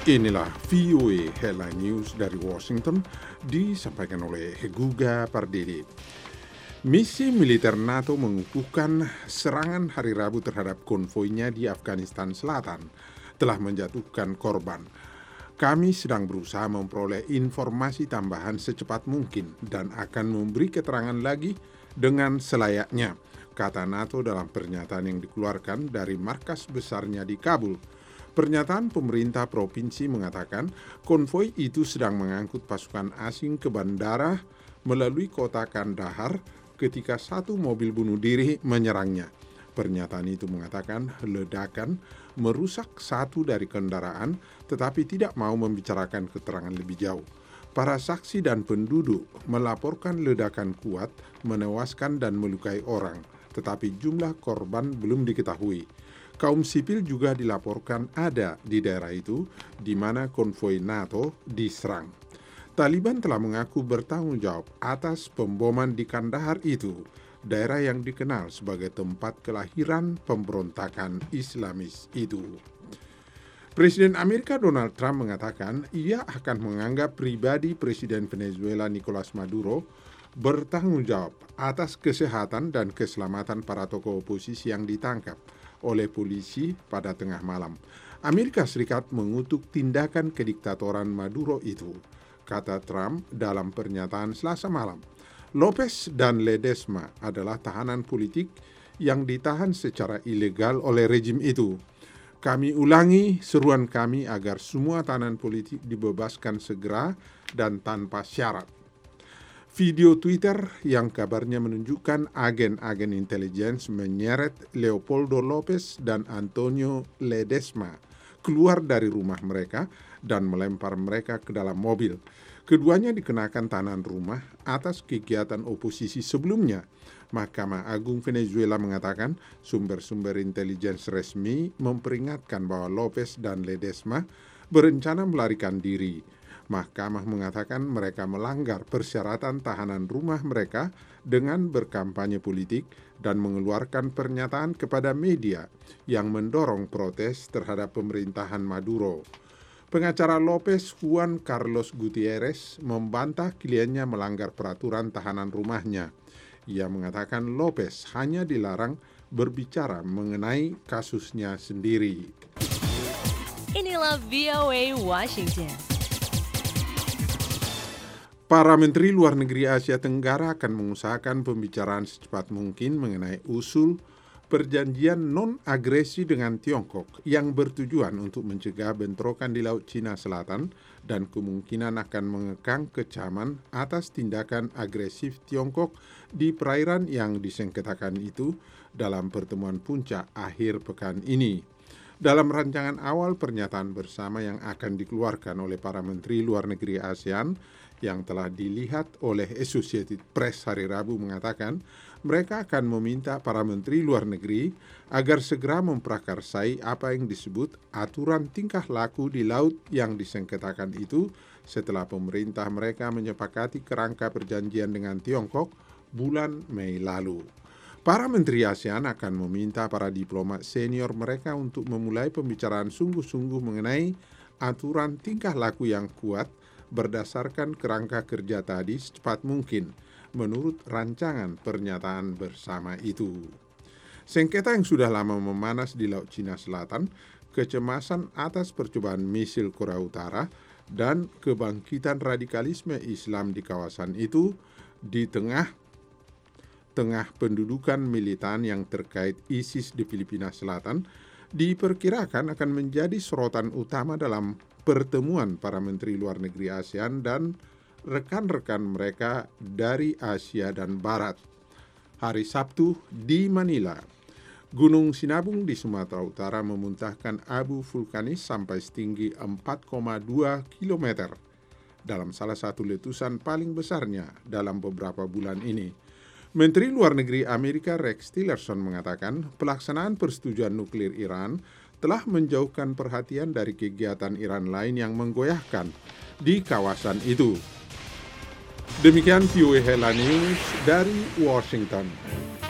Inilah VOA Headline News dari Washington, disampaikan oleh Guga Pardede. Misi militer NATO mengukuhkan serangan hari Rabu terhadap konvoinya di Afghanistan Selatan telah menjatuhkan korban. Kami sedang berusaha memperoleh informasi tambahan secepat mungkin dan akan memberi keterangan lagi dengan selayaknya, kata NATO dalam pernyataan yang dikeluarkan dari markas besarnya di Kabul. Pernyataan pemerintah provinsi mengatakan konvoi itu sedang mengangkut pasukan asing ke bandara melalui kota Kandahar ketika satu mobil bunuh diri menyerangnya. Pernyataan itu mengatakan ledakan merusak satu dari kendaraan tetapi tidak mau membicarakan keterangan lebih jauh. Para saksi dan penduduk melaporkan ledakan kuat menewaskan dan melukai orang, tetapi jumlah korban belum diketahui. Kaum sipil juga dilaporkan ada di daerah itu di mana konvoi NATO diserang. Taliban telah mengaku bertanggung jawab atas pemboman di Kandahar itu, daerah yang dikenal sebagai tempat kelahiran pemberontakan Islamis itu. Presiden Amerika Donald Trump mengatakan ia akan menganggap pribadi Presiden Venezuela Nicolas Maduro bertanggung jawab atas kesehatan dan keselamatan para tokoh oposisi yang ditangkap oleh polisi pada tengah malam. Amerika Serikat mengutuk tindakan kediktatoran Maduro itu, kata Trump dalam pernyataan Selasa malam. Lopez dan Ledesma adalah tahanan politik yang ditahan secara ilegal oleh rejim itu. Kami ulangi seruan kami agar semua tahanan politik dibebaskan segera dan tanpa syarat. Video Twitter yang kabarnya menunjukkan agen-agen intelijen menyeret Leopoldo Lopez dan Antonio Ledesma keluar dari rumah mereka dan melempar mereka ke dalam mobil. Keduanya dikenakan tahanan rumah atas kegiatan oposisi sebelumnya. Mahkamah Agung Venezuela mengatakan sumber-sumber intelijen resmi memperingatkan bahwa Lopez dan Ledesma berencana melarikan diri. Mahkamah mengatakan mereka melanggar persyaratan tahanan rumah mereka dengan berkampanye politik dan mengeluarkan pernyataan kepada media yang mendorong protes terhadap pemerintahan Maduro. Pengacara Lopez, Juan Carlos Gutierrez, membantah kliennya melanggar peraturan tahanan rumahnya. Ia mengatakan Lopez hanya dilarang berbicara mengenai kasusnya sendiri. Inilah VOA Washington. Para Menteri Luar Negeri Asia Tenggara akan mengusahakan pembicaraan secepat mungkin mengenai usul perjanjian non-agresi dengan Tiongkok yang bertujuan untuk mencegah bentrokan di Laut Cina Selatan dan kemungkinan akan mengekang kecaman atas tindakan agresif Tiongkok di perairan yang disengketakan itu dalam pertemuan puncak akhir pekan ini. Dalam rancangan awal pernyataan bersama yang akan dikeluarkan oleh para Menteri Luar Negeri ASEAN yang telah dilihat oleh Associated Press hari Rabu mengatakan mereka akan meminta para Menteri Luar Negeri agar segera memprakarsai apa yang disebut aturan tingkah laku di laut yang disengketakan itu setelah pemerintah mereka menyepakati kerangka perjanjian dengan Tiongkok bulan Mei lalu. Para Menteri ASEAN akan meminta para diplomat senior mereka untuk memulai pembicaraan sungguh-sungguh mengenai aturan tingkah laku yang kuat berdasarkan kerangka kerja tadi secepat mungkin, menurut rancangan pernyataan bersama itu. Sengketa yang sudah lama memanas di Laut Cina Selatan, kecemasan atas percobaan misil Korea Utara, dan kebangkitan radikalisme Islam di kawasan itu di tengah pendudukan militan yang terkait ISIS di Filipina Selatan, diperkirakan akan menjadi sorotan utama dalam pertemuan para Menteri Luar Negeri ASEAN dan rekan-rekan mereka dari Asia dan Barat. Hari Sabtu di Manila, Gunung Sinabung di Sumatera Utara memuntahkan abu vulkanis sampai setinggi 4,2 km dalam salah satu letusan paling besarnya dalam beberapa bulan ini. Menteri Luar Negeri Amerika Rex Tillerson mengatakan pelaksanaan persetujuan nuklir Iran telah menjauhkan perhatian dari kegiatan Iran lain yang menggoyahkan di kawasan itu. Demikian VOA Headline News dari Washington.